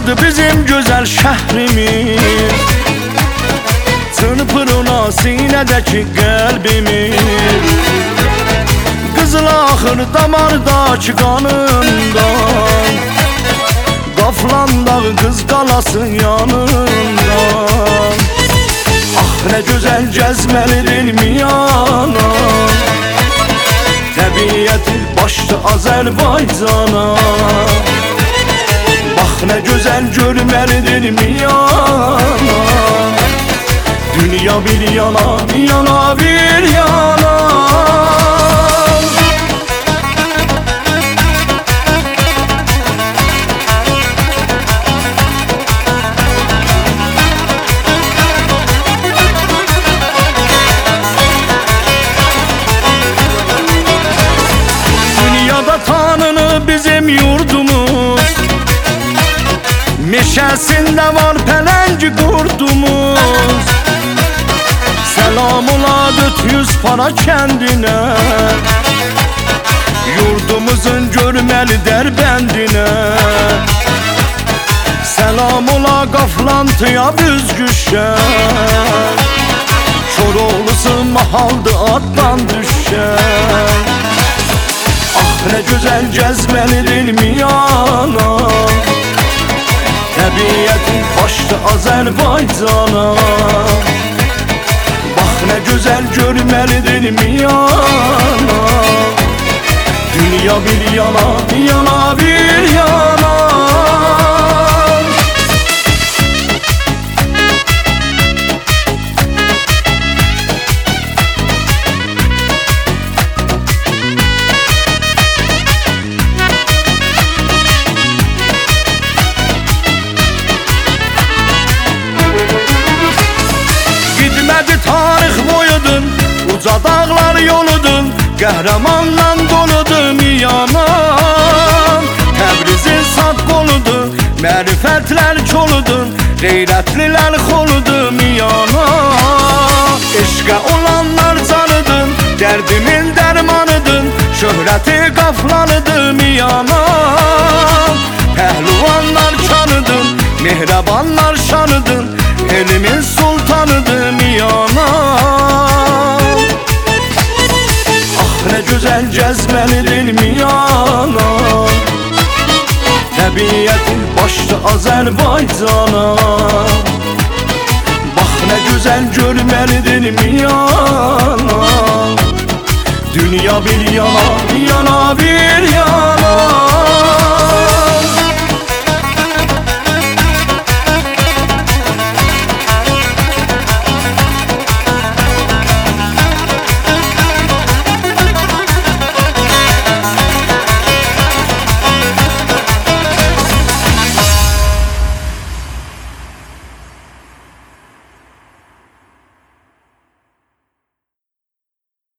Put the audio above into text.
Vardı bizim güzel şehrimiz, çırpır sinedeki kalbimiz. Kızıl ahır damardaki kanından, Qaflan dağı Qız qalası yanından. Ah ne güzel gezmelidir Miyana, təbiyyəti başdı Azərbaycana. Bax ne güzel görməlidir Miyana, dünya bir yana, yana bir yana. Bizim yurdumuz, meşəsində var pələng qurdumuz. Selam ola 400 para kəndinə, yurdumuzun görməli Dərbəndinə. Selam ola Qaflantıya büzgüşən, Koroğlusu mahaldı atdan düşən. Ne güzel gezmelidir Miyana, təbiyyəti başdı Azərbaycana. Bax ne güzel görməlidir Miyana, dünya bir yana, yana bir yana. Tarix boyudun, uca dağlar yoludun, qəhrəmanla doludur Miyana. Təbrizin sağ qoludur, mərifətlər koludur, qeyrətlilər xoludur Miyana. Eşqə olanlar canıdın, dərdimin dərmanıdın, şöhrəti Qaflanıdır Miyana. Pəhluvanlar kanıdın, mehrabanlar şanıdın, elimin sultanıdır Miyana. Ah ne güzel gezmelidir Miyana, təbiyyəti başdı Azərbaycana. Bax ne güzel görməlidir Miyana, dünya bir yana, yana bir yana.